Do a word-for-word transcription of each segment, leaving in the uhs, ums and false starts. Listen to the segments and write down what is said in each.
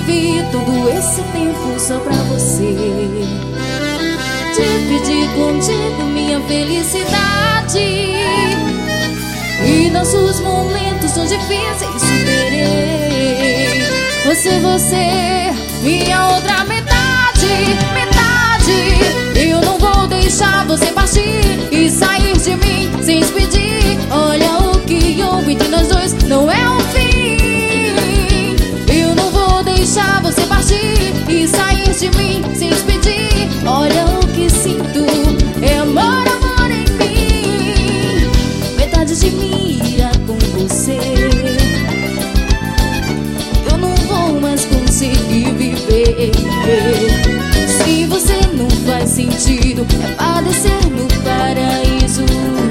vivi todo esse tempo só pra você, dividir contigo minha felicidade. E nossos momentos são difíceis, superei. Você, você, minha outra metade, metade. Eu não vou deixar você partir e sair de mim sem despedir. Olha o que houve entre nós dois, não é um fim. Eu não vou deixar você partir e sair de mim sem despedir. Olha o que sinto, é amor, amor em mim. Metade de mim irá com você. Eu não vou mais conseguir viver. Se você não faz sentido, é padecer no paraíso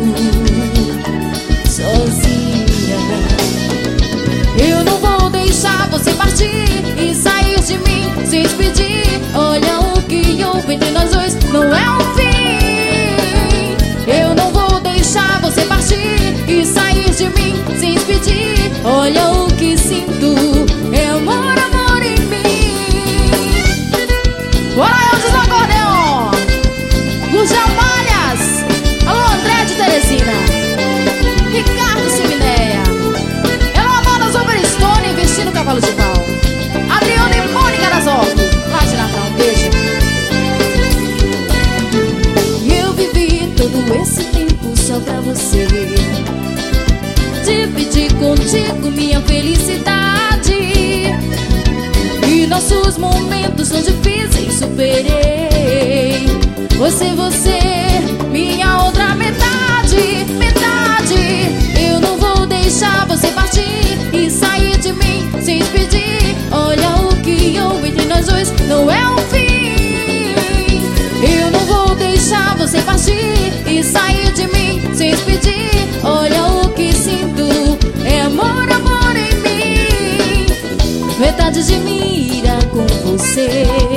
sozinha. Eu não vou deixar você partir e sair de mim sem despedir. Olha o que houve entre nós dois, não é um fim. Eu não vou deixar você partir e sair de mim sem despedir. Olha o que sinto, é amor, amor em mim. Bora, Eldes no acordeon, Gurgel Malhas, alô André de Teresina, Ricardo Siminéia, Elô Amanda Overstone, vestindo cavalo de pau, Adriana e Mônica das Hortas, lá de Natal, um beijo. E eu vivi todo esse tempo só pra você, dividir contigo minha felicidade. E nossos momentos são difíceis, superei. Você, você, minha outra metade, metade. Eu não vou deixar você partir e sair de mim sem despedir. Olha o que houve entre nós dois, não é um fim. Eu não vou deixar você partir e sair de mim sem despedir. Olha o que sinto, é amor, amor em mim. Metade de mim irá com você.